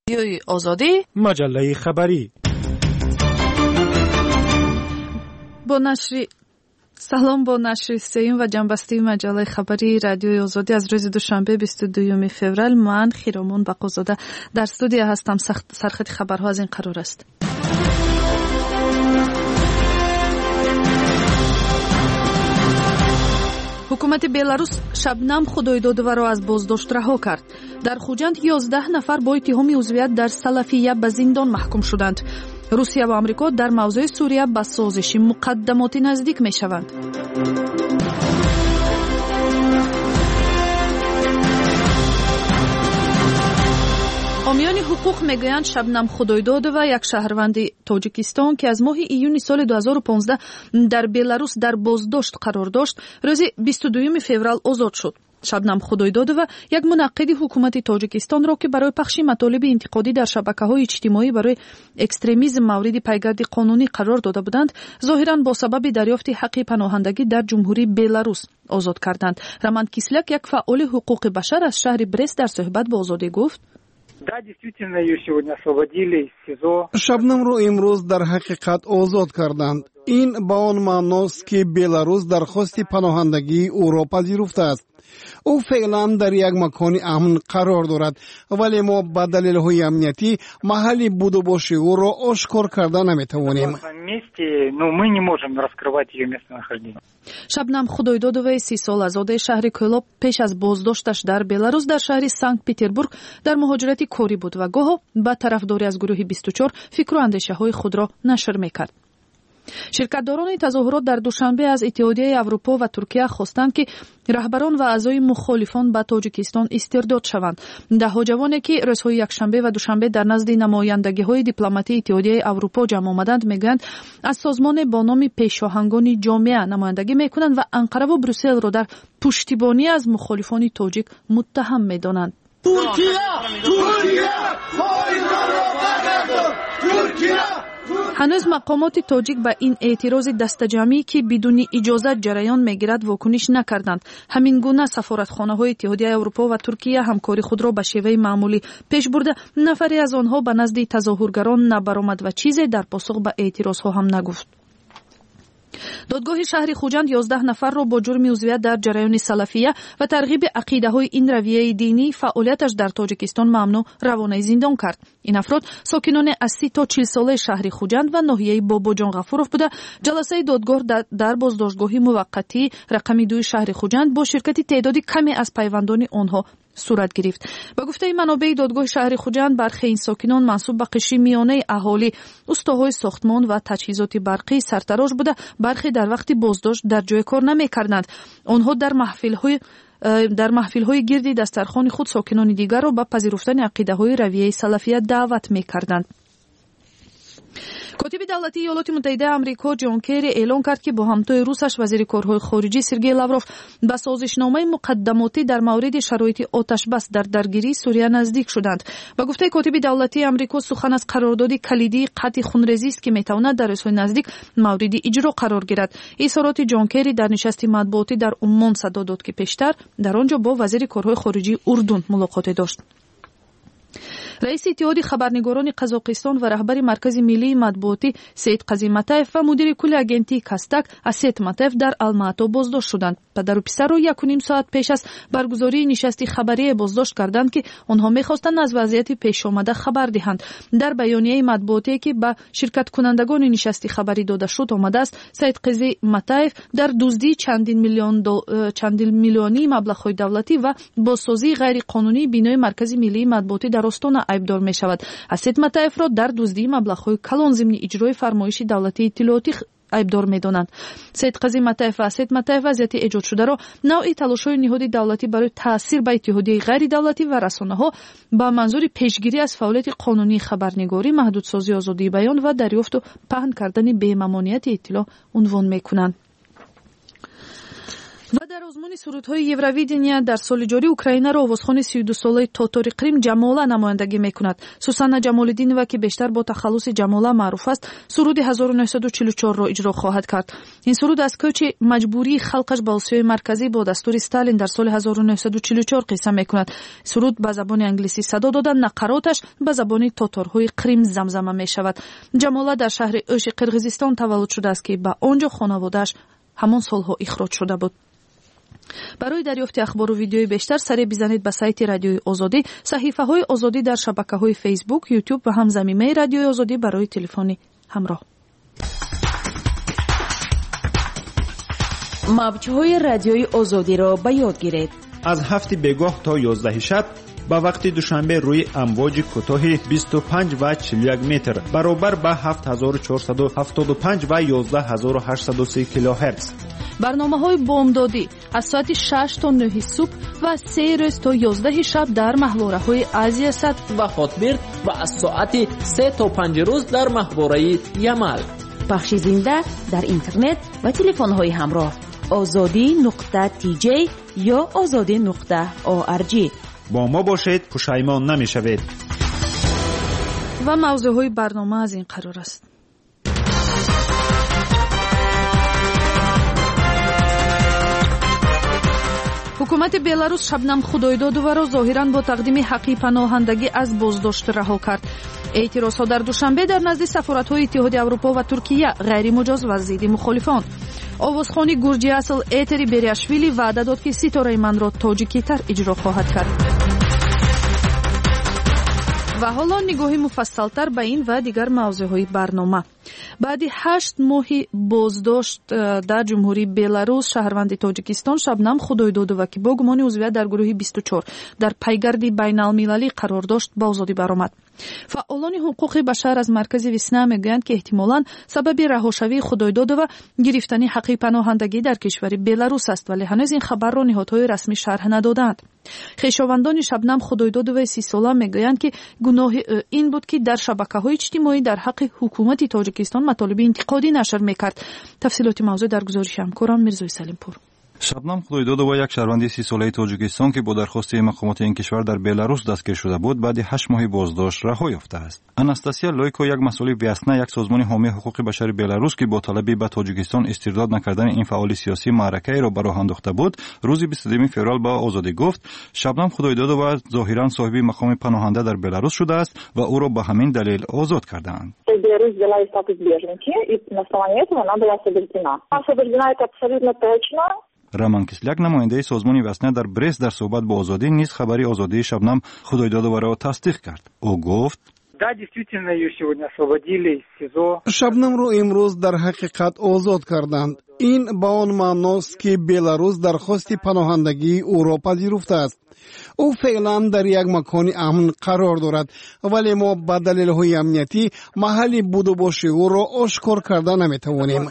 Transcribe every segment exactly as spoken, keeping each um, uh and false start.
رادیوی آزادی مجله خبری با نشر سلام با نشر سیم و جنبسته مجله خبری رادیوی آزادی از روز دوشنبه بیست و دوم فوریه من خیرامون بقازاده در استودیو هستم. سرخط خبرها از این قرار است. حکومت بلاروس شبنم خدایدادова را از بازداشت رها کرد. در خوجند یازده نفر با اتهام عضویت در سلفیه به زندان محکوم شدند. روسیه و آمریکا در موضوع سوریه به سازش مقدماتی نزدیک می شوند. حامیان حقوق میگویند شبنم خدایدادова یک شهروند تاجیکستان که از ماه ایون سال دو هزار و پانزده در بلاروس در بازداشت قرار داشت روز بیست و دوم فوریه آزاد شد. شبنم خدایدادова یک منقد حکومت تاجیکستان را که برای پخش مطالب انتقادی در شبکه‌های اجتماعی برای اکستریمیسم مورد پیگرد قانونی قرار داده بودند ظاهراً با سبب دریافت حق پناهندگی در جمهوری بلاروس آزاد کردند. رمان کیسلیک یک فعال حقوق بشر از شهر برست در صحبت با آزادی گفت: شبنم رو امروز در حقیقت آزاد کردند. این با آن معناست که بلاروس درخواست پناهندگی او را پذیرفته است. او فعلا در یک مکان امن قرار دارد ولی ما به دلایل امنیتی محلی بود و باش او را آشکار کرده نمیتوانیم. شبنم خدایدادова سی سال آزاده شهر کولاب پیش از بازداشتش در بلاروس در شهر سانت پتربورگ در مهاجرت کاری بود و گاه با طرفداری از گروه بیست و چهار فکر و اندیشه های خود را نشر میکرد. شرکتداران تظاهرات در دوشنبه از اتحادیه اروپا و ترکیه خواستند که رهبران و اعضای مخالفان به تاجیکستان استرداد شوند. دهها جوانی که روزهای یکشنبه و دوشنبه در نزد نمایندگی‌های دیپلماتی اتحادیه اروپا جمع آمدند میگویند از سازمان با نام پیشاهنگان جامعه نمایندگی میکنند و انقره و بروسل را در پشتیبانی از مخالفان تاجیک متهم میدانند. ترکیه ترکیه ترکیه هنوز مقامات تاجیک به این اعتراض دستجمعی که بدون اجازت جریان میگیرد واکنش نکردند. همین گونه سفارتخانه‌های اتحادیه اروپا و ترکیه همکاری خود را به شیوه معمولی پیش برده. نفری از آنها به نزد تظاهرگران نبرآمد و چیزی در پاسخ به اعتراضها هم نگفت. دادگاه شهر خوجند یازده نفر را با جرم عضویت در جریان سلفیه و ترغیب عقیده‌های این رویه دینی فعالیتش در تاجیکستان ممنوع روانه زندان کرد. این افراد ساکنان از سی تا چهل ساله شهر خوجند و ناحیه باباجان غفورov بوده. جلسه دادگاه در بازداشتگاه موقتی رقم دو شهر خوجند با شرکت تعدادی کمی از پیوندان آنها صورت گرفت. با گفته منابع دادگاه شهر خوجند برخی این ساکنان منسوب به قشر میانه اهالی استاهای ساختمان و تجهیزات برقی سرتراش بوده. برخی در وقت بازداشت در جای کار نمی‌کردند. آنها در محفل‌های در محفل‌های گردی دسترخوان خود ساکنان دیگر را به پذیرفتن عقیده‌های رویه سلفیه دعوت می‌کردند. کاتب دولتی ایالات متحده آمریکا جان کری اعلام کرد که با همتای روسش وزیر کارهای خارجی سرگئی لاوروف به سازشنامه مقدماتی در مورد شرایط آتش بس در درگیری سوریه نزدیک شدند. با گفته کاتب دولتی آمریکا سخن از قرارداد کلیدی قطع خونریزی است که میتواند در روزهای نزدیک مورد اجرا قرار گیرد. اظهارات جان کری در نشست مطبوعاتی در عمان صدا داد که پیشتر در آنجا با وزیر کارهای خارجی اردن ملاقات داشت. رئیس اتحاد خبرنگاران قزاقستان و رهبر مرکز ملی مطبوعاتی سید قاضی ماتاف و مدیر کل آژانس کاستاک اسیت ماتاف در الماتا بازداشت شدند. پدر و پسر را یک و نیم ساعت پیش از برگزاری نشست خبری بازداشت کردند که آنها می‌خواستند از وضعیت پیش آمده خبر دهند. در بیانیه مطبوعاتی که به شرکت کنندگان نشست خبری داده شد آمده است سید قاضی ماتاف در دزدی چندین میلیون دو... چندین میلیونی مبلغ‌های دولتی و بازسازی غیر قانونی بنای مرکز ملی مطبوعاتی در استان عیبدار می شود. اسید ماتاف را در دزدی مبلغ‌های کلان ضمن اجرای فرمایش دولتی اطلاعاتی عیبدار می‌دانند. سید قاضی ماتاف و اسید ماتاف وضعیت ایجاد شده را نوع تلاش‌های نهاد دولتی برای تأثیر به اتحادیه غیر دولتی و رسانه‌ها با منظور پیشگیری از فعالیت قانونی خبرنگاری، محدودسازی آزادی بیان و دریافت و پهن کردن بی‌ممانعیت اطلاع عنوان می‌کنند. و در آزمون سرودهای یورویدنیا در سال جاری اوکراین را آوازخوان سی و دو ساله تاتاری قریم جماله نمایندگی میکند. سوسانا جمال‌الدینова که بیشتر با تخلص جماله معروف است، سرود هزار و نهصد و چهل و چهار را اجرا خواهد کرد. این سرود از کوچ مجبوری خلقش به آسیای مرکزی با دستور استالین در سال هزار و نهصد و چهل و چهار قصه میکند. سرود به زبان انگلیسی صدا دادن، نقراتش به زبان تاتارهای قریم زمزمه میشود. جماله در شهر اوش قرقیزستان تولد شده است که به آنجا خانواده‌اش همان سالها اخراج شده بود. برای دریافت اخبار و ویدیوی بیشتر سری بزنید به سایت رادیوی آزادی، صحیفه های آزادی در شبکه های فیسبوک، یوتیوب و همزمینه رادیوی آزادی برای تلفنی همراه. موج های رادیوی آزادی را به یاد گیرید. از هفت بیگاه تا یازده شب با وقت دوشنبه روی امواج کوتاه بیست و پنج و چهل و یک متر برابر با هفت هزار و چهارصد و هفتاد و پنج و یازده هزار و هشتصد و سی کیلوهرتز. برنامه های بامدادی از ساعت شش تا نه صبح و سه روز تا یازده شب در محوره های آسیا صد و خاطبرد و از ساعت سه تا پنج روز در محوره یمل. پخش زنده در اینترنت و تلفن های همراه آزادی نقطه تی جی یا آزادی نقطه او ار جی. با ما باشید، پشیمان نمیشوید. و موضوع های برنامه از این قرار است. حکومت بلاروس شبنم خدایدادова را ظاهراً با تقدیم حقی پناهندگی از بازداشت رها کرد. اعتراضها در دوشنبه در نزد سفارت‌های اتحادیه اروپا و ترکیه غیر مجاز و ضد مخالفان. آوازخوانی گورجی اصل ایتری بریاشویلی وعده داد که ستاره من را تاجیکی تر اجرا خواهد کرد. و حالا نگاهی مفصل‌تر به این و دیگر موضوعهای برنامه. بعد هشت ماهی بازداشت در جمهوری بلاروس، شهروند تاجیکستان شبنم خدایدادова که با گمان عضویت در گروه بیست و چهار در پیگرد بین‌المللی قرار داشت به آزادی برآمد. فعالان حقوق بشر از مرکز ویسنا میگویند که احتمالاً سبب رهاشوی خدایدادova گرفتن حق پناهندگی در کشور بلاروس است، ولی هنوز این خبر را نهادهای رسمی شرح ندادند. خویشاوندان شبنم خدایدادova سی ساله میگویند که گناه این بود که در شبکه‌های اجتماعی در حق حکومت تاجیکستان مطالب انتقادی نشر میکرد. تفصیلات موضوع در گزارش همکارم میرزای سلیمپور. شبنم خدایدادova یک شهروند سی ساله تاجیکستان که با درخواست مقامات این کشور در بلاروس دستگیر شده بود، بعد هشت ماه بازداشت رها یافته است. آناستاسیا لویکو، یک مسئول ویسنا، یک سازمان حامی حقوق بشر بلاروس که با طلب به تاجیکستان استرداد نکردن این فعال سیاسی معرکه را به راه انداخته بود، روز بیست و دو فوریه با آزادی گفت شبنم خدایدادova ظاهرا صاحب مقام پناهنده در بلاروس شده است و او را به همین دلیل آزاد کردند. Беларусь взяла из статус беженки, и на основании этого она была освобождена. Освобождена это абсолютно точно. роман кисляк نماینده سازمان وسنا در برست در صحبت با آزادی نیز خبری آزادی شبنم خدایدادova را تصدیق کرد. او گفت Да, действительно, ее сегодня освободили из СИЗО. شبنم رو امروز در حقیقت آزاد کردند. این با آن معناست که بلاروس درخواست پناهندگی او را پذیرفته است. او فعلا در یک مکان امن قرار دارد، ولی ما به دلایل امنیتی محلی بود و باش او را آشکار کرده نمیتوانیم.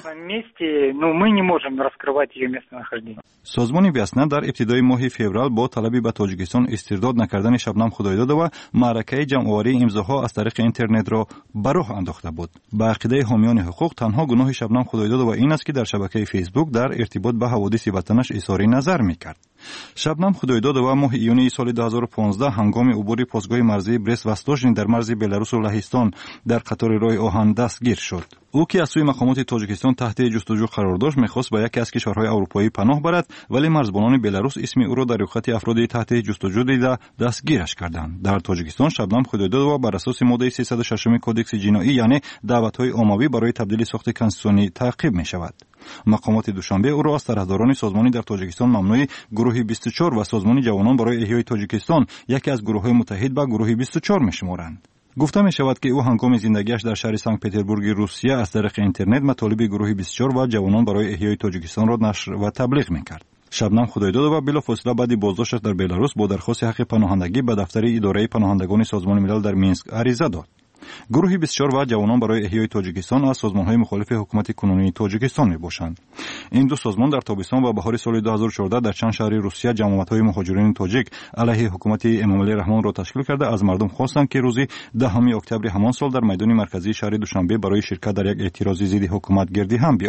سازمان ویسنا در ابتدای ماه فوریه با طلبی به تاجیکستان استرداد نکردن شبنم خدایدادova معرکه جمع‌آوری امضاها از طریق اینترنت را به راه انداخته بود. به عقیده حامیان حقوق تنها گناه شبنم خدایدادova این است که در شبکه فیسبوک در ارتباط به حوادث وطنش اظهار نظر میکرد. شبنم خدایدادova ماه ایونی سال دو هزار و پانزده هنگام عبور پاسگاه مرزی برست وستوژن در مرز بلاروس و لهستان در قطار راه آهن دستگیر شد. او که از سوی مقامات تاجیکستان تحت جستجو قرار داشت میخواست به یکی از کشورهای اروپایی پناه برد، ولی مرزبانان بلاروس اسم او را در رخصت افراد تحت جستجو دیده دستگیرش کردند. در تاجیکستان شبنم خدایدادova بر اساس ماده سیصد و شش کدکس جنایی یعنی دعوت‌های عمومی برای تبدیل ساخت کنستیتوسیونی تعقیب می‌شود. مقامات دوشنبه او را از طرفداران سازمانی در تاجیکستان ممنوع گروه بیست و چهار و سازمان جوانان برای احیای تاجیکستان یکی از گروه‌های متحد به گروه بیست و چهار می‌شمارند. گفته می شود که او هنگام زندگیش در شهر سنت پترزبورگ روسیه از طریق اینترنت مطالب گروه بیست و چهار و جوانان برای احیای تاجیکستان را نشر و تبلیغ می‌کرد. شبنم خدایدادova بلافاصله بعد بازداشتش در بلاروس با درخواست حق پناهندگی به دفتر اداره پناهندگان سازمان ملل در مینسک عریضه داد. گروه بیست و چهار و جوانان برای احیای تاجیکستان از سازمان‌های مخالف حکومت کنونی تاجیکستان میباشند. این دو سازمان در تابستان و بهار سال دو هزار و چهارده در چند شهر روسیه جمعیت‌های مهاجرین تاجیک علیه حکومت امامعلی رحمان را تشکیل کرده از مردم خواستند که روز دهم اکتبر همان سال در میدان مرکزی شهر دوشنبه برای شرکت در یک اعتراضی ضد حکومت گردی هم بیایند.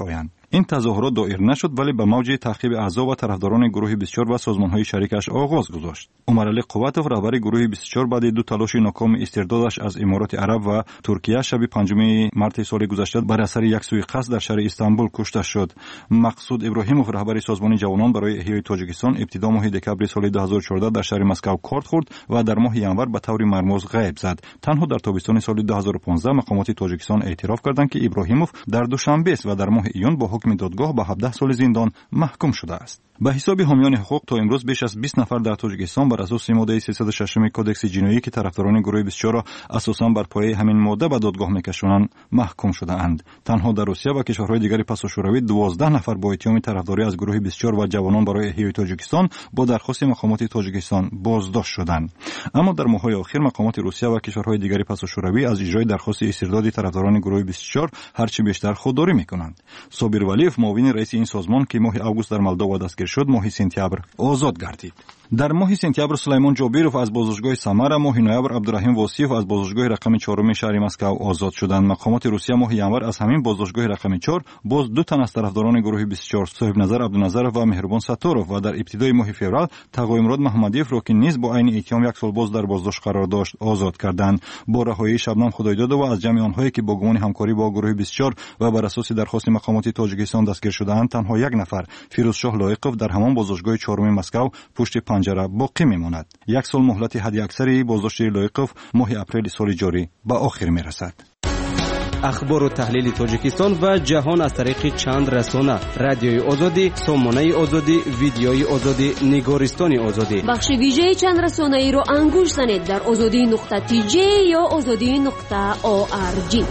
این تظاهرات دایر نشد ولی به موج تعقیب اعضا و طرفداران گروه بیست و چهار و سازمان‌های شریکش آغاز گذاشت. عمرعلی قوتوف رهبر گروه بیست و چهار بعد دو تلاش ناکام استردادش از امارات عرب و ترکیه شب پنجم مارس سال گذشته بر اثر یک سوء قصد در شهر استانبول کشته شد. مقصود ابراهیموف رهبر سازمان جوانان برای احیای تاجیکستان ابتدا ماه دکمبر سال دو هزار و چهارده در شهر مسکو کارت خورد و در ماه ینور به طور مرموز غیب زد. تنها در تابستان سال دو هزار و پانزده مقامات تاجیکستان اعتراف کردند که ابراهیموف در دوشنبه و در ماه ایون با حکم دادگاه به هفده سال زندان محکوم شده است. به حساب حامیان حقوق تا امروز بیش از بیست نفر در تاجیکستان بر اساس ماده سیصد و شش کدکس جنایی که طرفداران گروه بیست و چهار را اساساً بر پایه همین ماده به دادگاه میکشانند محکوم شده اند. تنها در روسیه و کشورهای دیگر پس از شوروی دوازده نفر با اتهام طرفداری از گروه بیست و چهار و جوانان برای احیای تاجیکستان با درخواست مقامات تاجیکستان بازداشت شدند. اما در ماه‌های اخیر مقامات روسیه و کشورهای دیگر پس از شوروی از اجرای درخواست استرداد طرفداران گروه بیست و چهار هرچی بیشتر خودداری میکنند. صابر ولیف معاون رئیس این سازمان که ماه آگوست در مولداوا دستگیر شد ماه سپتامبر آزاد گردید. در ماه سپتامبر سلیمان جابیروف از بازداشتگاه سمر، ماه نوامبر عبدالرحیم واسیف از بازداشتگاه رقم چهارم شهر مسکو آزاد شدند. مقامات روسیه ماه ینور از همین بازداشتگاه رقم چهار باز دو تن از طرفداران گروه بیست و چهار صاحب نظر عبدالنظرов و مهربان ستارov و در ابتدای ماه فوریه تقویمراد محمدیف را که نیز با عین اتهام یک سال باز در بازداشت قرار داشت آزاد کردند. با رهایی شبنم خدایداد و از جمع آنهایی که با گمان همکاری با گروه بیست و چهار و بر اساس درخواست مقامات تاجیکستان دستگیر شدند تنها یک نفر فیروزشاه لایقوف در همان بازداشتگاه چهارم مسکو پشت پنجره باقی میماند. یک سال مهلت حداکثری بازداشت لایقوف ماه اپریل سال جاری به آخر میرسد. اخبار و تحلیل تاجیکستان و جهان از طریق چند رسانه: رادیوی آزادی، سامانه آزادی، ویدیوی آزادی، نگارستان آزادی. بخش ویژه چند رسانه ای رو انگوش زنید در آزادی نقطه تی جی یا آزادی نقطه او آر جی.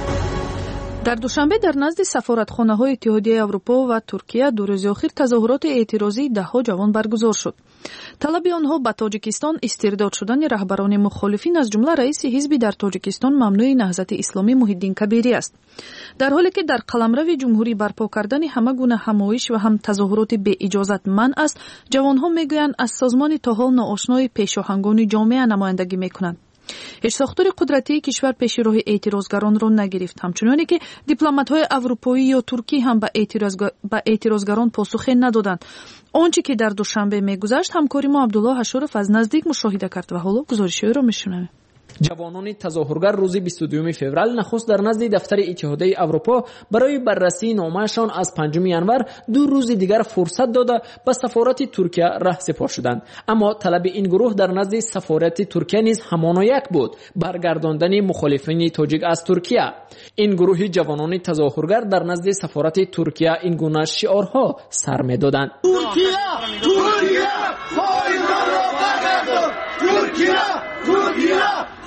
در دوشنبه در نزد سفارتخانه‌های اتحادیه اروپا و ترکیه دو روز اخیر تظاهرات اعتراضی ده‌ها جوان برگزار شد. طلب آنها به تاجیکستان استرداد شدن رهبران مخالفین از جمله رئیس حزبی در تاجیکستان ممنوع نهضت اسلامی محی‌الدین کبیری است. در حالی که در قلمرو جمهوری برپا کردن همه گونه همایش و هم تظاهرات بی اجازت منع است، جوانها میگویند از سازمان تا حال ناآشنای پیشاهنگان جامعه نمایندگی میکنند. هیچ ساختار قدرتی کشور پیش راه اعتراضگران را نگرفت، همچنانی که دیپلمات‌های اروپایی یا ترکی هم به اعتراضگر... به اعتراضگران پاسخی ندادند. آنچه که در دوشنبه میگذشت همکاری ما عبدالله حشورف از نزدیک مشاهده کرد و حالا گزارش او را میشنویم. جوانان تظاهرگر روز بیست و دوم فوریه نخست در نزد دفتر اتحادیه اروپا برای بررسی نامه‌شان از پنجم ینور دو روز دیگر فرصت داده به سفارت ترکیه رهسپار شدند. اما طلب این گروه در نزد سفارت ترکیه نیز همان یک بود: برگرداندن مخالفین تاجیک از ترکیه. این گروه جوانان تظاهرگر در نزد سفارت ترکیه این گونه شعارها سر می‌دادند: ترکیه ترکیه فایدار را برگردان، ترکیه ترکیه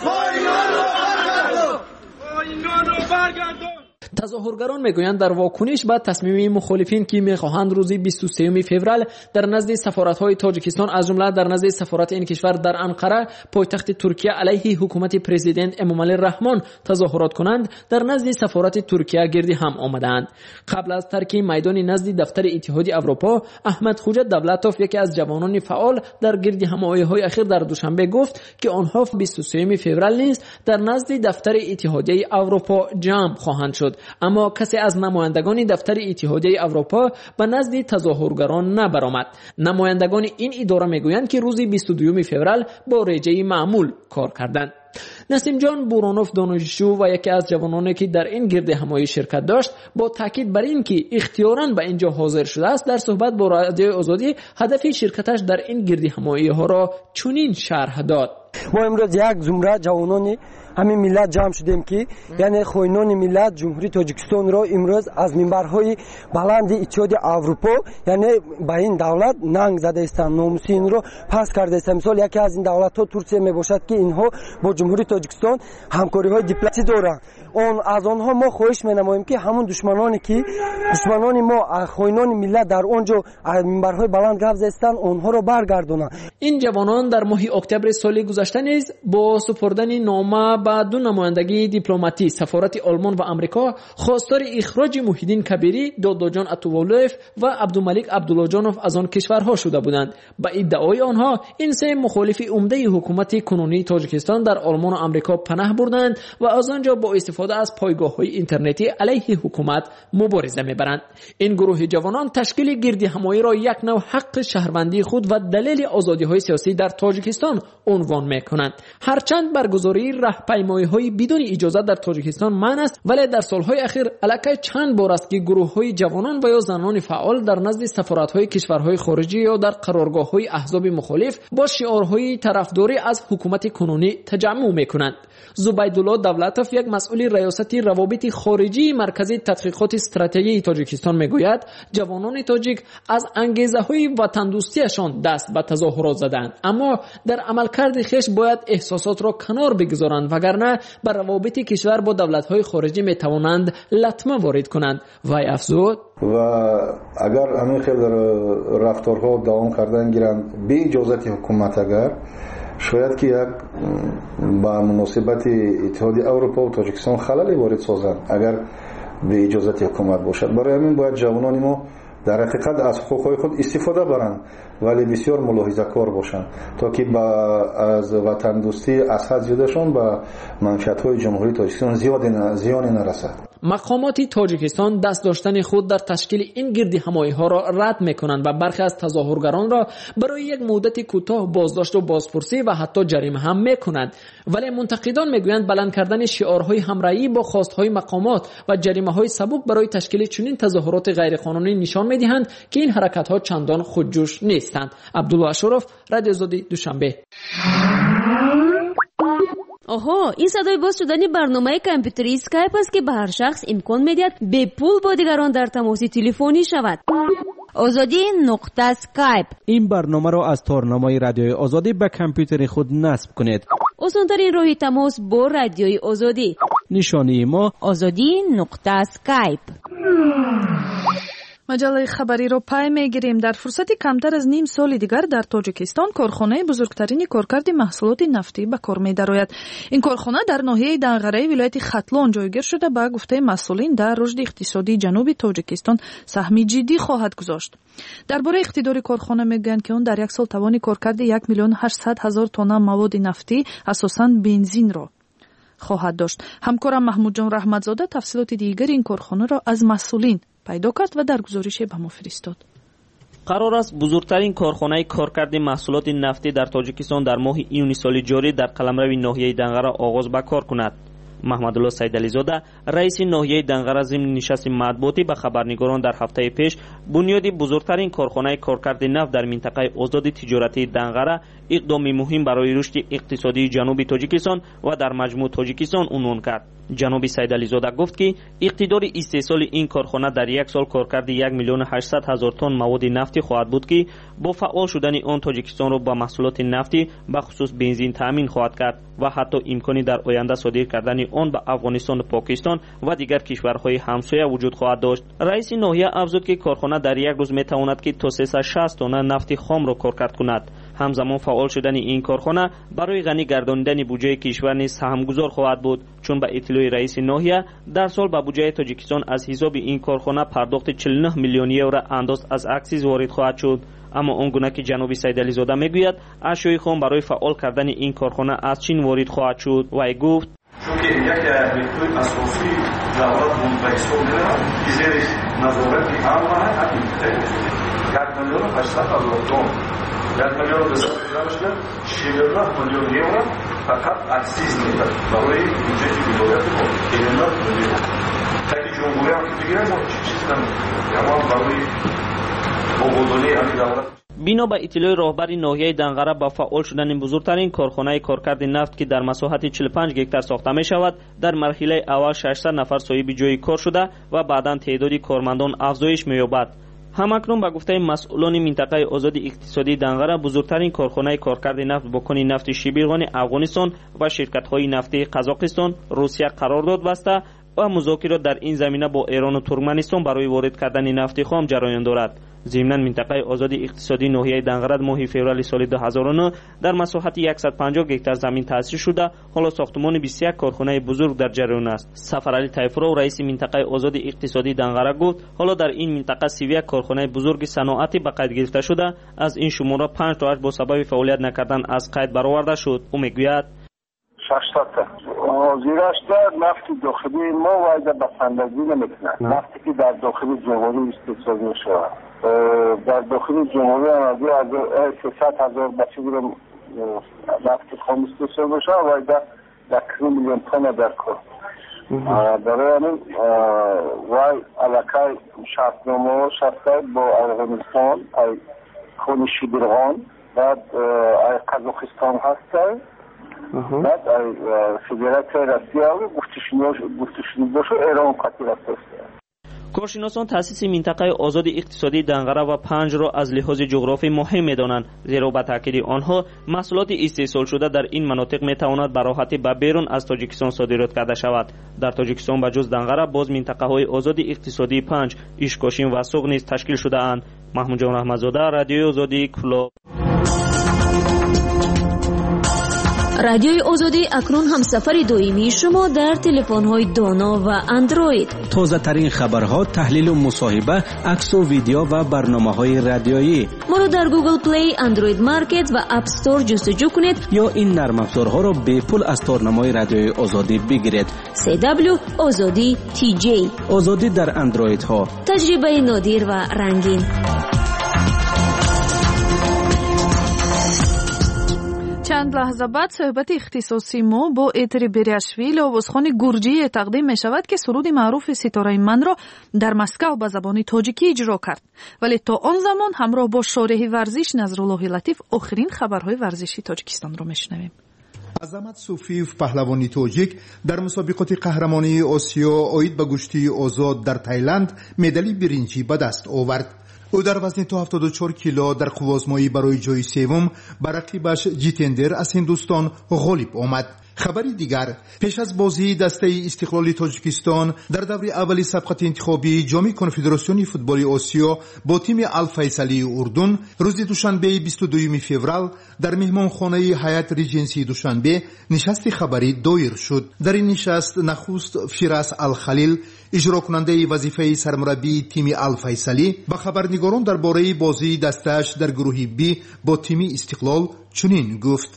تظاهرگران میگویند در واکنش به تصمیم مخالفین که میخواهند روز بیست و سوم فوریه در نزد سفارت‌های تاجیکستان از جمله در نزد سفارت این کشور در انقره پایتخت ترکیه علیه حکومت پرزیدنت امامعلی رحمان تظاهرات کنند، در نزد سفارت ترکیه گردی هم آمدند. قبل از ترک میدان نزد دفتر اتحادیه اروپا، احمد خوجا دولتوف یکی از جوانان فعال در گردی همایش‌های اخیر در دوشنبه گفت که آنها بیست و سوم فوریه نیز در نزد دفتر اتحادیه اروپا جمع خواهند شد. اما کسی از نمایندگان دفتر اتحادیه اروپا به نزد تظاهرگران نبرآمد. نمایندگان این اداره میگویند که روز بیست و دوم فوریه با رژه معمول کار کردند. نسیم جان بورانوف دانشجو و یکی از جوانانی که در این گرد همایش شرکت داشت با تاکید بر این که اختیاراً به اینجا حاضر شده است در صحبت با رادیو آزادی هدف شرکتش در این گرد همایش ها را چنین شرح داد: ما امروز یک زمره جوانانی همین ملت جمع شدیم که یعنی خوینان ملت جمهوری تاجیکستان را امروز از منبرهای بلند اتحادیه اروپا یعنی به این دولت ننگ زده استند، ناموس این را پس کرده است. مثال یکی از این دولت ها ترکیه می باشد که اینها با جمهوری تاجیکستان همکاری های دیپلماسی دارند. اون از آنها ما خواهش می نماییم که همون دشمنانی که دشمنان ما خوینان ملت در اونجا از منبرهای بلند گپ زدند آنها را برگردانند. این جوانان در ماه اکتبر سال گذشته گذشته نیز با سپردن نامه به دو نمایندگی دیپلماتی سفارت آلمان و آمریکا خواستار اخراج محیدین کبیری، داداجان اتوولوف و عبدالملک عبداللهجانوف از آن کشورها شده بودند. به ادعای آنها این سه مخالف عمده حکومت کنونی تاجیکستان در آلمان و آمریکا پناه بردند و از آنجا با استفاده از پایگاه‌های اینترنتی علیه حکومت مبارزه می‌برند. این گروه جوانان تشکیل گردهمایی را یک نوع حق شهروندی خود و دلیل آزادی‌های سیاسی در تاجیکستان عنوان می‌کنند. هرچند برگزاری راهپیمایی‌های بدون اجازه در تاجیکستان منع است، ولی در سال‌های اخیر علاقه چند بار است که گروه‌های جوانان و یا زنان فعال در نزد سفارت‌های کشورهای خارجی یا در قرارگاه‌های احزاب مخالف با شعارهای طرفداری از حکومت کنونی تجمع می‌کنند. زبیدالله دولتوف، یک مسئول ریاست روابط خارجی مرکز تحقیقات استراتژی تاجیکستان میگوید جوانان تاجیک از انگیزه‌های وطن دوستیشان دست به تظاهرات زدند، اما در عملکرد خویش باید احساسات را کنار بگذارند، وگرنه بر روابط کشور با دولت‌های خارجی میتوانند لطمه وارد کنند. وی افزود و اگر همین خیلی رفتارها دوام کردن گیرند به اجازت حکومت، اگر شاید که یک با مناسبت اتحاد اروپا و تاجیکستان خللی وارد سازند اگر به اجازت حکومت باشد. برای همین باید جوانان ما در حقیقت از حقوقهای خود استفاده برند، ولی بسیار ملاحظه کار باشند تا که با از وطن دوستی از حد زیادشان به منفعت‌های جمهوری تاجیکستان زیاد زیانی نرسد. مقامات تاجیکستان دست داشتن خود در تشکیل این گردهمایی‌ها را رد می‌کنند و برخی از تظاهرگران را برای یک مدت کوتاه بازداشت و بازپرسی و حتی جریمه هم می‌کنند. ولی منتقدان می‌گویند بلند کردن شعارهای همراهی با خواست‌های مقامات و جریمه‌های سبک برای تشکیل چنین تظاهرات غیرقانونی نشان می‌دهند که این حرکت‌ها چندان خودجوش نیستند. عبدالله اشرف، رادیو آزادی، دوشنبه. آها، این صدای باز شدن برنامه کامپیوتری اسکایپ است که به هر شخص امکان می‌دهد به پول با دیگران در تماس تلفنی شود. آزادی نقطه اسکایپ. این برنامه را از تارنامه رادیوی آزادی به کامپیوتر خود نصب کنید. آسان‌ترین راه تماس با رادیوی آزادی. نشانی ما آزادی نقطه اسکایپ. مجله خبری را پای میگیریم. در فرصت کمتر از نیم سال دیگر در تاجیکستان کارخانه بزرگترین کارکرد محصولات نفتی به کار می‌دراید. این کارخانه در ناحیه دنغره ولایت ختلان جایگیر شده به گفته مسئولین در رشد اقتصادی جنوب تاجیکستان سهمی جدی خواهد گذاشت. درباره اقتدار کارخانه میگویند که آن در یک سال توان کارکرد یک میلیون و هشتصد هزار تن مواد نفتی اساساً بنزین را خواهد داشت. همکارم محمود جان رحمتزاده تفصیلات دیگر این کارخانه را از مسئولین پیدا کرد و در گزارش به ما فرستاد. قرار است بزرگترین کارخانه کارکرد محصولات نفتی در تاجیکستان در ماه ایونی سال جاری در قلمرو ناحیه دنغره آغاز به کار کند. محمدالله سیدعلیزاده، رئیس ناحیه دنغره، ضمن نشست مطبوعاتی به خبرنگاران در هفته پیش بنیاد بزرگترین کارخانه کارکرد نفت در منطقه آزاد تجارتی دنغره اقدامی مهم برای رشد اقتصادی جنوب تاجیکستان و در مجموع تاجیکستان عنوان کرد. جناب سیدعلیزاده گفت که اقتدار استحصال این کارخانه در یک سال کارکرد یک میلیون و هشتصد هزار تن مواد نفتی خواهد بود که با فعال شدن آن تاجیکستان را با محصولات نفتی به خصوص بنزین تامین خواهد کرد و حتی امکانی در آینده صادر کردن آن به افغانستان و پاکستان و دیگر کشورهای همسایه وجود خواهد داشت. رئیس ناحیه افزود که کارخانه در یک روز میتواند که تا سیصد و شصت تن نفت خام را کارکرد کند. همزمان فعال شدن این کارخانه برای غنی گرداندن بودجه کشور نیز سهمگذار خواهد بود، چون به اطلاع رئیس ناحیه در سال به بودجه تاجیکستان از حساب این کارخانه پرداخت چهل و نه میلیون یورو انداز از اکسیز وارد خواهد شد. اما آنگونه که جناب سیدعلیزاده میگوید اشیاء خام برای فعال کردن این کارخانه از چین وارد خواهد شد. و گفت چون که یک نیروی اساسی دولت منتقل می‌شود زیر نظارت عامه همین یک میلیون و هشتصد هزار تن یک میلیون و دویست هزار شصت و نه میلیون یورو فقط اکسیز می‌دهد برای بودجه ولایت ما چهل میلیون. تاکید جمهوری هم که بگیرن ما چیزی نمی‌کنیم، اما برای بودجه همین دولت. بنا به اطلاع راهبر ناحیه دنغره با فعال شدن بزرگترین کارخانه کارکرد نفت که در مساحت چهل و پنج هکتار ساخته می شود، در مرحله اول ششصد نفر صاحب جای کار شده و بعدا تعداد کارمندان افزایش می یابد. همکنون به گفته مسئولان منطقه آزاد اقتصادی دنغره بزرگترین کارخانه کارکرد نفت با کان نفت شبیرغان افغانستان و شرکت‌های نفتی قزاقستان، روسیه قرارداد بسته و مذاکرات در این زمینه با ایران و ترکمنستان برای وارد کردن نفت خام جریان دارد. ضمناً منطقه آزاد اقتصادی ناحیه دنقره ماه فوریه سال دو هزار و نه در مساحت صد و پنجاه گکتار زمین تأسیس شده، حالا ساختمان بیست و یک کارخانه بزرگ در جریان است. سفرعلی طیفورو رئیس منطقه آزاد اقتصادی دنقره گفت حالا در این منطقه سی و یک کارخانه بزرگ صنعتی به قید گرفته شده، از این شماره پنج تا هشت با سبب فعالیت نکردن از قید برآورده شد. او میگوید ششصد زیرش در نفت داخلی ما وایده بسندگی نمیکنند. نفتی که در داخل جمهوری استفاده میشه در داخل جمهوری هم از سیصد هزار بچه گیرم نفت خام استفاده میشه وایده در میلیون تن در کار برای همین وای علاقه شرطنامه شرطه با افغانستان ای خون شیبرغان بعد ای قزاقستان هسته بعد فدراسیون روسیه گفتشونی باشه ایران قطعی رفته. کارشناسان تأسیس منطقه آزاد اقتصادی دنقره و پنج را از لحاظ جغرافی مهم می‌دانند، زیرا با تاکید آنها محصولات استحصال شده در این مناطق می‌تواند به راحتی به بیرون از تاجیکستان صادرات کرده شود. در تاجیکستان به جز دنقره باز منطقه‌های آزاد اقتصادی پنج، ایشکاشین و سوغ نیز تشکیل شده‌اند. محمود جان احمدزاده، رادیوی آزادی، کلو. رادیوی آزادی اکنون همسفر دائمی شما در تلفن‌های دانا و اندروید. تازه ترین خبرها، تحلیل و مصاحبه، عکس و ویدیو و برنامه‌های رادیویی. ما را در گوگل پلی، اندروید مارکت و اپ استور جستجو کنید یا این نرم افزارها را به پول از تارنمای رادیوی آزادی بگیرید. سی دبلیو آزادی تی جی. آزادی در اندروید ها. تجربه نادر و رنگین. چند لحظه بعد صحبت اختصاصی ما با ایتری بریاشویلی آوازخوان گرجی تقدیم می شود که سرود معروف ستاره من را در مسکو به زبان تاجیکی اجرا کرد. ولی تا آن زمان همراه با شارح ورزش نظرالله لطیف آخرین خبرهای ورزشی تاجیکستان را میشنویم. عظمت صوفیف پهلوانی تاجیک در مسابقات قهرمانی آسیا آید به گشتی آزاد در تایلند مدال برنجی به دست آورد. او در وزن تا هفتاد و چهار کیلو در قوازمایی برای جای سوم بر رقیبش جیتندر از هندوستان غالب آمد. خبری دیگر، پیش از بازی دسته استقلال تاجیکستان در دور اولی سبقت انتخابی جام کنفدراسیون فوتبال آسیا با تیم الفیصلی اردن روز دوشنبه بیست و دوم فوریه در مهمانخانه حیات ریجنسی دوشنبه نشست خبری دایر شد. در این نشست نخست فیراس الخلیل اجرا کننده وظیفه سرمربی تیم الفیصلی با خبرنگاران درباره بازی دستش در گروه بی با تیم استقلال چنین گفت: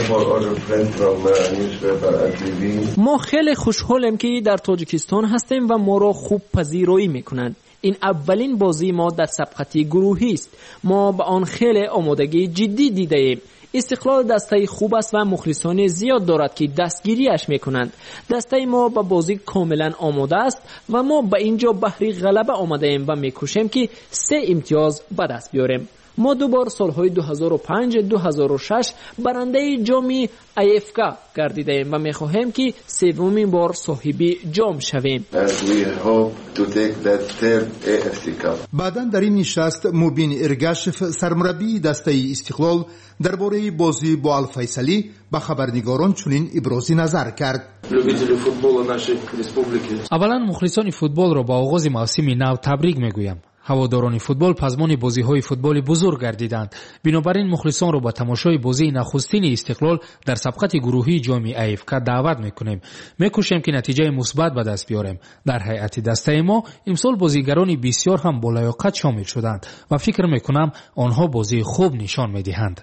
ما خیلی خوشحالیم که در تاجیکستان هستیم و ما را خوب پذیرایی میکنند. این اولین بازی ما در سبقت گروهی است. ما به آن خیلی آمادگی جدی دیده ایم. استقلال دسته خوب است و مخلصان زیاد دارد که دستگیریش میکنند. دسته ما به بازی کاملا آماده است و ما به اینجا بهر غلبه آمده ایم و میکوشیم که سه امتیاز به دست بیاریم. ما دوبار سالهای دو هزار و پنج دو هزار و شش برنده جام ای اف کا گردیده ایم و میخواهیم که سومین بار صاحب جام شویم. بعداً در این نشست مبین ارگاشف سرمربی دسته استقلال درباره بازی با الفیصلی با خبرنگاران چنین ابراز نظر کرد: اولا مخلصان فوتبال را با آغاز موسم نو تبریک میگویم. هواداران فوتبال پزمان بازی‌های فوتبال بزرگ گردیدند. بنابراین مخلصان را با تماشای بازی نخستین استقلال در سبقت گروهی جام ایف کا دعوت می‌کنیم. می‌کوشیم که نتیجه مثبت به دست بیاریم. در هیئت دسته ما امسال بازیگران بسیار هم با لیاقت شامل شدند و فکر می‌کنم آنها بازی خوب نشان می‌دهند.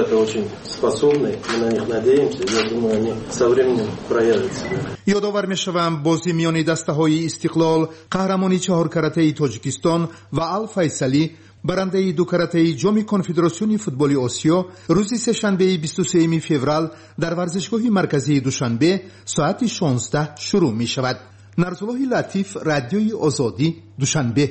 یادآور می‌شوم بازی میان دسته‌های استقلال، قهرمانی چهار کرته تاجیکستان و الفیصلی برنده دو کرته جام کنفدراسیون فوتبال آسیا روز سه‌شنبه بیست و سوم فوریه در ورزشگاه مرکزی دوشنبه ساعت شانزده شروع می شود. نظرالله لطیف، رادیوی آزادی، دوشنبه.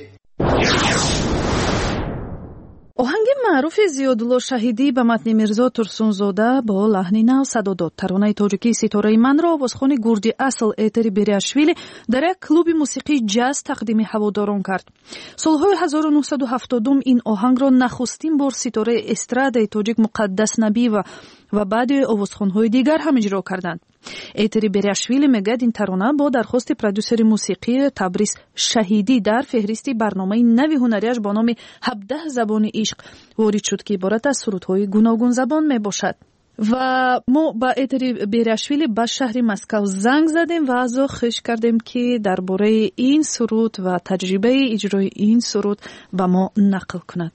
آهنگ معروف زیادالله شهیدی به متن میرزا ترسونزاده با لحن نو صدا داد. ترانه تاجیکی ستاره من را آوازخوان گرجی اصل ایتری بریاشویلی در یک کلوب موسیقی جاز تقدیم هواداران کرد. سالهای هزار و نهصد و هفتاد این آهنگ را نخستین بار ستاره استراد تاجیک مقدس نبی و و بعد آوازخوان‌های دیگر هم اجرا کردند. اعتری بریاشویلی میگد این ترانه با درخواست پرودوسر موسیقی تبریز شهیدی در فهرستی برنامه نوی هنریش با نام هفده زبان عشق وارد شد که عبارت از سرودهای گوناگون زبان می باشد. و ما با اعتری بریاشویلی با شهر مسکو زنگ زدیم و از او خواهش کردیم که درباره این سرود و تجربه اجرای این سرود با ما نقل کند.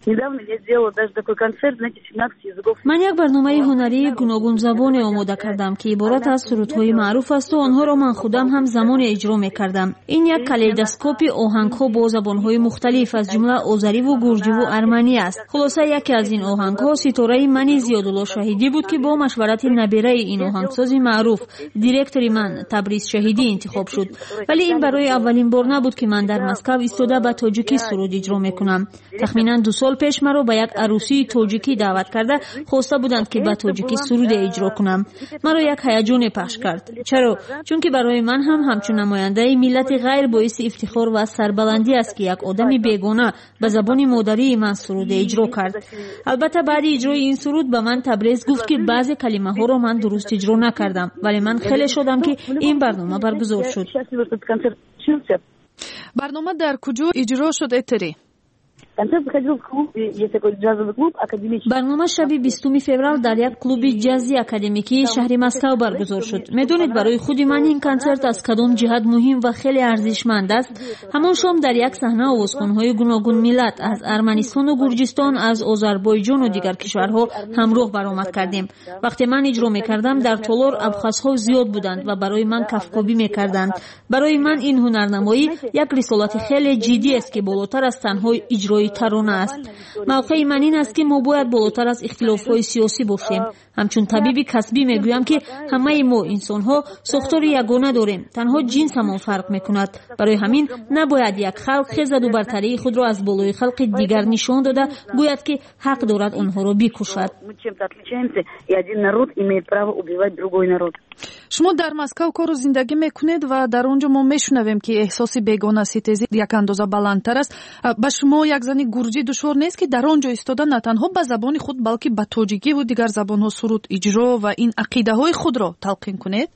من یک برنامه هنری گوناگون زبان آماده کردم که عبارت از سرودهای معروف است و آنها را من خودم هم زمان اجرا می‌کردم. این یک کالیدوسکوپ آهنگ‌ها با زبان‌های مختلف از جمله آذری و گرجی و ارمنی است. خلاصه یکی از این آهنگ‌ها ستاره من زیادالله شهیدی بود که با مشورت نبیره این آهنگساز معروف دیرکتور من تبریز شهیدی انتخاب شد. ولی این برای اولین بار نبود که من در مسکو ایستاده به تاجیکی سرود اجرا می‌کنم. تقریباً دو سال پیش مرا به یک عروسی تاجیکی دعوت کرده خواسته بودند که به تاجیکی سرود اجرا کنم. مرا یک هیجان پخش کرد. چرا؟ چون که برای من هم همچون نماینده ملت غیر باعث افتخار و سربلندی است که یک آدم بیگانه به زبان مادری من سرود اجرا کرد. البته بعد اجرای این سرود به من تبریز گفت که بعضی کلمه ها را من درست اجرا نکردم، ولی من خیلی شدم که این برنامه برگزار شد. برنامه در کجا اجرا شد اتری؟ برنامه شب بیستم فوریه در یک کلوب جازی اکادمیکی شهر مسکو برگزار شد. میدونید برای خود من این کنسرت از کدام جهت مهم و خیلی ارزشمند است. همان شام در یک صحنه آوازخوان‌های گوناگون ملت از ارمنستان و گرجستان، از آذربایجان و دیگر کشورها همراه برآمد کردیم. وقتی من اجرا می‌کردم در تالار ابخازها زیاد بودند و برای من کفکابی می‌کردند. برای من این هنرنمایی یک رسالت خیلی جدی است که بالاتر از تنها اجرای ترانه است. موقع من این است که ما باید بالاتر از اختلاف‌های سیاسی باشیم. همچون طبیب کسبی میگویم که همه ما انسان‌ها ساختار یگانه داریم، تنها جنسمان فرق میکند. برای همین نباید یک خلق خیزد و برتری خود را از بالای خلق دیگر نشان داده گوید که حق دارد آنها را بکشد. شما در مسکو کار و زندگی میکنید و در اونجا ما میشنویم که احساس بیگانه ستیزی یک اندازه بلندتر است. به شما یک زنی گرجی دشوار نیست که در آنجا ایستاده نه تنها به زبان خود بلکه به تاجیکی و دیگر زبان‌ها سرود اجرا و این عقیده های خود را تلقین کنید؟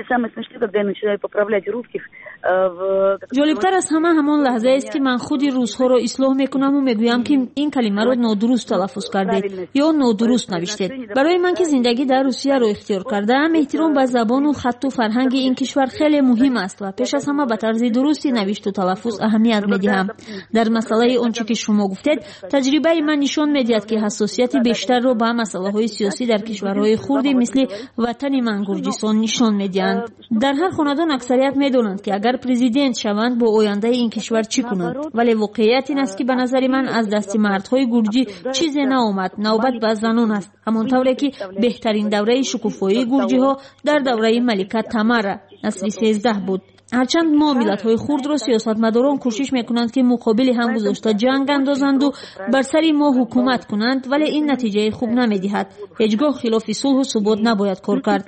جالبتر از همه همان لحظه است که من خودی روزها را اصلاح میکنم و میگویم که این کلمه را نادرست تلفظ کردید یا نادرست نوشتید. برای من که زندگی در روسیه را اختیار کردم، احترام به زبان و خط و فرهنگ این کشور خیلی مهم است و پیش از همه به طرز درستی نوشت و تلفظ اهمیت میدهم. در مسئله آنچه که شما گفتید، تجربه من نشان میدهد که حساسیت بیشتر را به مسائل سیاسی در کشورهای خردی مثل وطن من گرجستان نشان میدهند. در هر خاندان اکثریت میدونند که اگر پرزیدنت شوند با آینده این کشور چی کنند، ولی واقعیت این است که به نظر من از دست مردهای گرجی چیزی نآمد. نوبت به زنان است، همانطوری که بهترین دوره شکوفایی گرجی ها در دوره ملکه تمر نسل سیزده بود. هرچند ما ملت‌های خرد را سیاستمداران کوشش میکنند که مقابل هم گذاشته جنگ اندازند و بر سر ما حکومت کنند، ولی این نتیجه خوب نمیدهد. هیچگاه خلاف صلح و ثبات نباید کار کرد.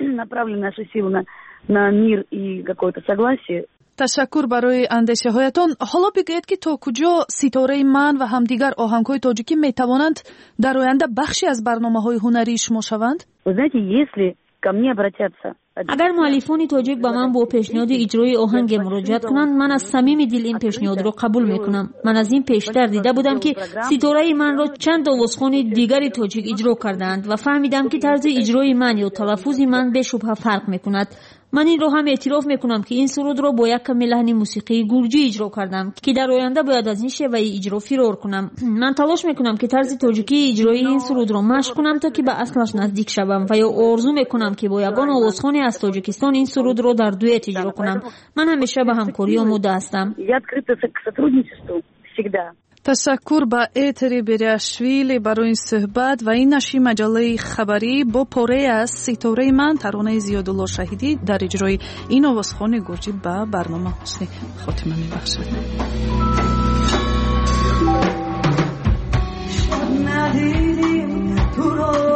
تشکر برای اندیشه هایتان. حالا بگویید که تا کجا ستاره من و همدیگر آهنگ‌های تاجیکی میتوانند در آینده بخشی از برنامه‌های هنری شما شوند؟ اگر مؤلفان تاجیک با من با پیشنهاد اجرای آهنگ مراجعت کنند، من از صمیم دل این پیشنهاد را قبول میکنم. من از این پیشتر دیده بودم که ستاره من را چند آوازخوان دیگری تاجیک اجرا کردند و فهمیدم که طرز اجرای من یا تلفظ من به شبهه فرق میکند. من این رو هم اعتراف میکنم که این سرود را با یک کمی لحن موسیقی گرجی اجرا کردم که در آینده باید از این شیوه اجرا فرار کنم. من تلاش میکنم که طرز تاجیکی اجرای این سرود را مشق کنم تا که به اصلش نزدیک شوم و یا آرزو میکنم که با یگان آوازخوان از تاجیکستان این سرود را در دوئت اجرا کنم. من همیشه به همکاری آماده هستم. تشکر به ایتری بریاشویلی برای این صحبت و این نشی مجله خبری با پاره از ستاره من ترانه زیادالله شهیدی در اجرای این آوازخوان گرجی به برنامه حسن خاتمه میبخشد. ندیدیم تو را